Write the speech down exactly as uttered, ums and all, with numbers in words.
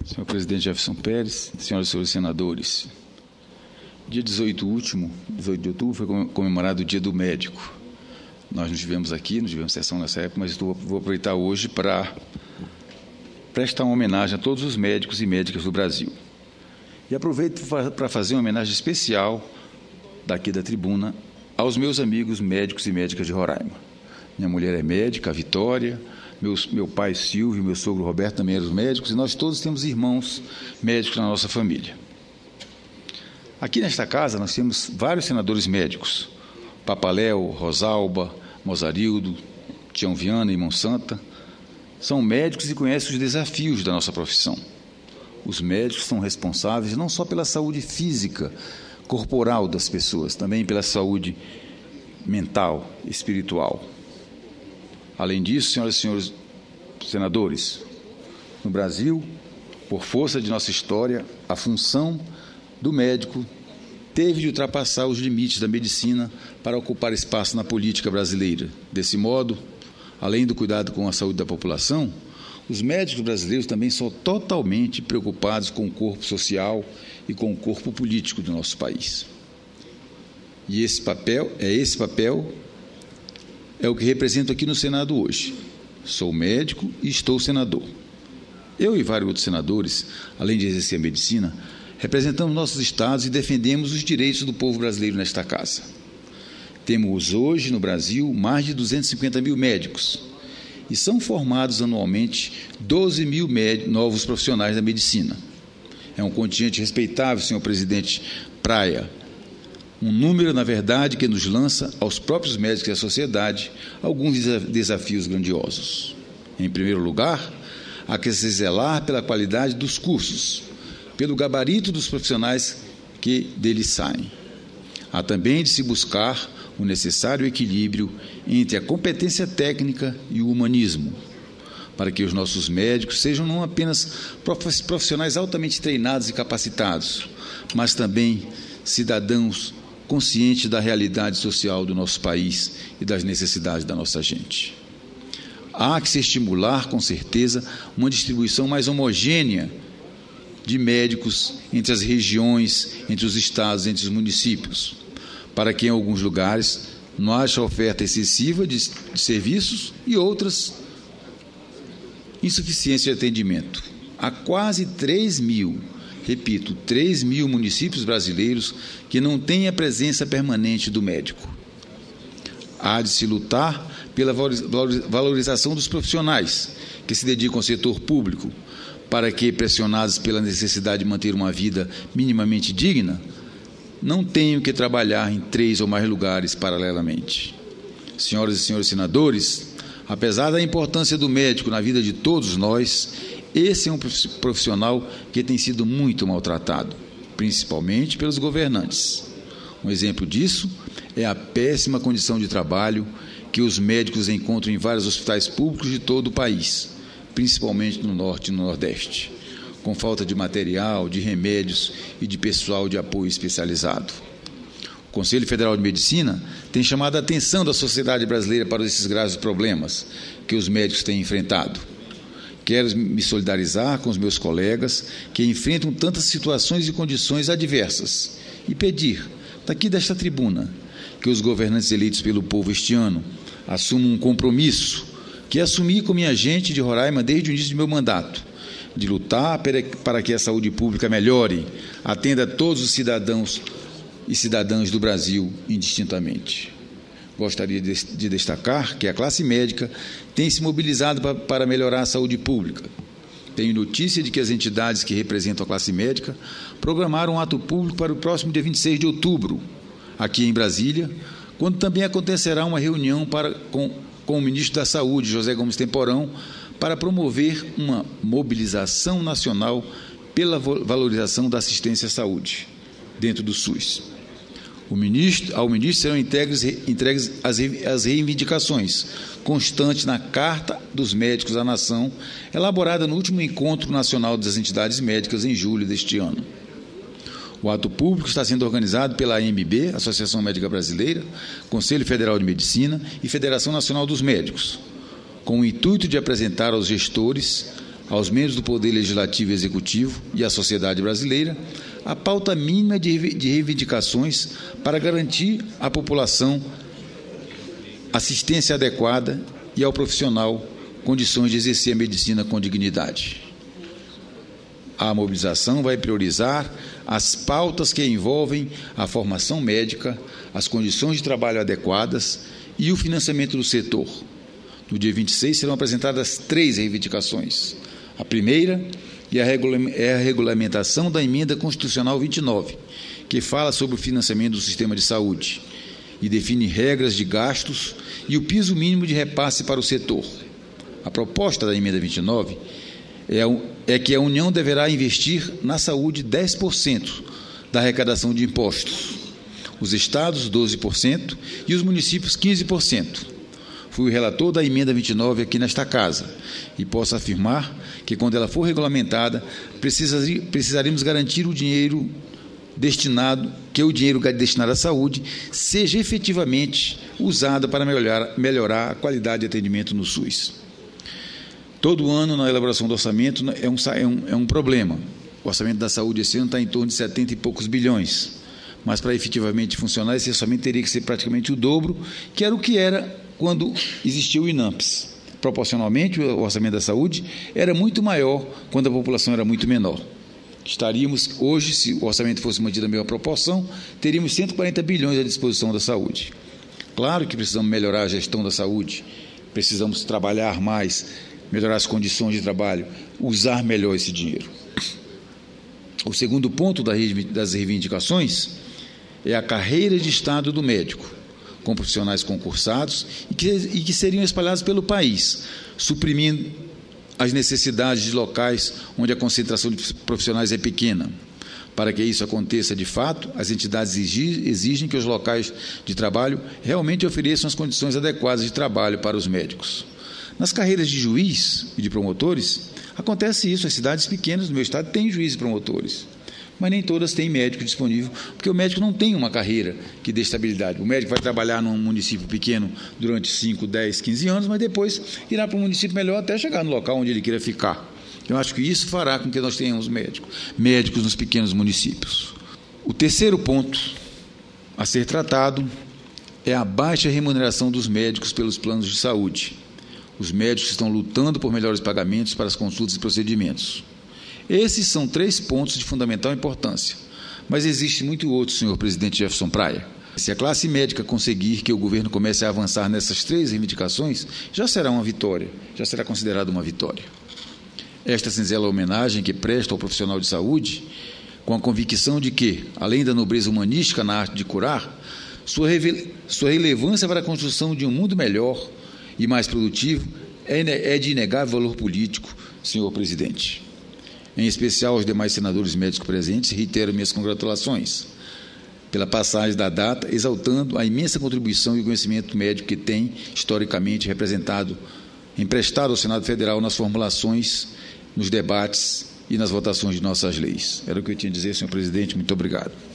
Senhor presidente Jefferson Pérez, senhoras e senhores senadores, dia dezoito último, dezoito de outubro, foi comemorado o Dia do Médico. Nós não tivemos aqui, não tivemos sessão nessa época, mas estou, vou aproveitar hoje para prestar uma homenagem a todos os médicos e médicas do Brasil. E aproveito para fazer uma homenagem especial daqui da tribuna aos meus amigos médicos e médicas de Roraima. Minha mulher é médica, a Vitória, meus, meu pai Silvio, meu sogro Roberto também eram médicos, e nós todos temos irmãos médicos na nossa família. Aqui nesta casa nós temos vários senadores médicos, Papaléu, Rosalba, Mozarildo, Tião Viana e Monsanta, são médicos e conhecem os desafios da nossa profissão. Os médicos são responsáveis não só pela saúde física, corporal das pessoas, também pela saúde mental, espiritual. Além disso, senhoras e senhores senadores, no Brasil, por força de nossa história, a função do médico teve de ultrapassar os limites da medicina para ocupar espaço na política brasileira. Desse modo, além do cuidado com a saúde da população, os médicos brasileiros também são totalmente preocupados com o corpo social e com o corpo político do nosso país. E esse papel, é esse papel, é o que represento aqui no Senado hoje. Sou médico e estou senador. Eu e vários outros senadores, além de exercer a medicina, representamos nossos estados e defendemos os direitos do povo brasileiro nesta casa. Temos hoje no Brasil mais de duzentos e cinquenta mil médicos e são formados anualmente doze mil novos profissionais da medicina. É um contingente respeitável, senhor presidente Praia, um número, na verdade, que nos lança aos próprios médicos e à sociedade alguns desafios grandiosos. Em primeiro lugar, há que se zelar pela qualidade dos cursos, pelo gabarito dos profissionais que deles saem. Há também de se buscar o necessário equilíbrio entre a competência técnica e o humanismo, para que os nossos médicos sejam não apenas profissionais altamente treinados e capacitados, mas também cidadãos conscientes da realidade social do nosso país e das necessidades da nossa gente. Há que se estimular, com certeza, uma distribuição mais homogênea de médicos entre as regiões, entre os estados, entre os municípios, para que em alguns lugares não haja oferta excessiva de, de serviços e outras insuficiência de atendimento. Há quase três mil, repito, três mil municípios brasileiros que não têm a presença permanente do médico. Há de se lutar pela valorização dos profissionais que se dedicam ao setor público, para que, pressionados pela necessidade de manter uma vida minimamente digna, não tenham que trabalhar em três ou mais lugares paralelamente. Senhoras e senhores senadores, apesar da importância do médico na vida de todos nós, esse é um profissional que tem sido muito maltratado, principalmente pelos governantes. Um exemplo disso é a péssima condição de trabalho que os médicos encontram em vários hospitais públicos de todo o país, principalmente no Norte e no Nordeste, com falta de material, de remédios e de pessoal de apoio especializado. O Conselho Federal de Medicina tem chamado a atenção da sociedade brasileira para esses graves problemas que os médicos têm enfrentado. Quero me solidarizar com os meus colegas que enfrentam tantas situações e condições adversas e pedir, daqui desta tribuna, que os governantes eleitos pelo povo este ano assumam um compromisso que assumi com minha gente de Roraima desde o início do meu mandato, de lutar para que a saúde pública melhore, atenda a todos os cidadãos e cidadãs do Brasil indistintamente. Gostaria de destacar que a classe médica tem se mobilizado para melhorar a saúde pública. Tenho notícia de que as entidades que representam a classe médica programaram um ato público para o próximo dia vinte e seis de outubro, aqui em Brasília, quando também acontecerá uma reunião para, com, com o ministro da Saúde, José Gomes Temporão, para promover uma mobilização nacional pela valorização da assistência à saúde dentro do SUS. O ministro, ao ministro serão entregues, entregues as, as reivindicações constantes na Carta dos Médicos à Nação, elaborada no último Encontro Nacional das Entidades Médicas em julho deste ano. O ato público está sendo organizado pela A M B, Associação Médica Brasileira, Conselho Federal de Medicina e Federação Nacional dos Médicos, com o intuito de apresentar aos gestores aos membros do Poder Legislativo e Executivo e à sociedade brasileira a pauta mínima de reivindicações para garantir à população assistência adequada e ao profissional condições de exercer a medicina com dignidade. A mobilização vai priorizar as pautas que envolvem a formação médica, as condições de trabalho adequadas e o financiamento do setor. No dia vinte e seis serão apresentadas três reivindicações. A primeira é a regulamentação da Emenda Constitucional vinte e nove, que fala sobre o financiamento do sistema de saúde e define regras de gastos e o piso mínimo de repasse para o setor. A proposta da Emenda vinte e nove é, é que a União deverá investir na saúde dez por cento da arrecadação de impostos, os estados doze por cento e os municípios quinze por cento. Fui o relator da Emenda vinte e nove aqui nesta casa e posso afirmar que, quando ela for regulamentada, precisaremos garantir o dinheiro destinado, que o dinheiro destinado à saúde seja efetivamente usado para melhorar, melhorar a qualidade de atendimento no SUS. Todo ano, na elaboração do orçamento, é um, é um, é um problema. O orçamento da saúde esse ano está em torno de setenta e poucos bilhões, mas para efetivamente funcionar, esse orçamento teria que ser praticamente o dobro, que era o que era quando existia o INAMPS. Proporcionalmente, o orçamento da saúde era muito maior quando a população era muito menor. Estaríamos, hoje, se o orçamento fosse mantido na mesma proporção, teríamos cento e quarenta bilhões à disposição da saúde. Claro que precisamos melhorar a gestão da saúde, precisamos trabalhar mais, melhorar as condições de trabalho, usar melhor esse dinheiro. O segundo ponto das reivindicações é a carreira de Estado do médico, com profissionais concursados e que, e que seriam espalhados pelo país, suprimindo as necessidades de locais onde a concentração de profissionais é pequena. Para que isso aconteça de fato, as entidades exigem que os locais de trabalho realmente ofereçam as condições adequadas de trabalho para os médicos. Nas carreiras de juiz e de promotores, acontece isso. As cidades pequenas do meu estado têm juízes e promotores, mas nem todas têm médico disponível, porque o médico não tem uma carreira que dê estabilidade. O médico vai trabalhar num município pequeno durante cinco, dez, quinze anos, mas depois irá para um município melhor até chegar no local onde ele queira ficar. Eu acho que isso fará com que nós tenhamos médicos, médicos nos pequenos municípios. O terceiro ponto a ser tratado é a baixa remuneração dos médicos pelos planos de saúde. Os médicos estão lutando por melhores pagamentos para as consultas e procedimentos. Esses são três pontos de fundamental importância, mas existe muito outro, senhor presidente Jefferson Praia. Se a classe médica conseguir que o governo comece a avançar nessas três reivindicações, já será uma vitória, já será considerada uma vitória. Esta singela homenagem que presta ao profissional de saúde, com a convicção de que, além da nobreza humanística na arte de curar, sua, sua relevância para a construção de um mundo melhor e mais produtivo é de inegável valor político, senhor presidente. Em especial aos demais senadores médicos presentes, reitero minhas congratulações pela passagem da data, exaltando a imensa contribuição e o conhecimento médico que tem, historicamente, representado, emprestado ao Senado Federal nas formulações, nos debates e nas votações de nossas leis. Era o que eu tinha a dizer, senhor presidente. Muito obrigado.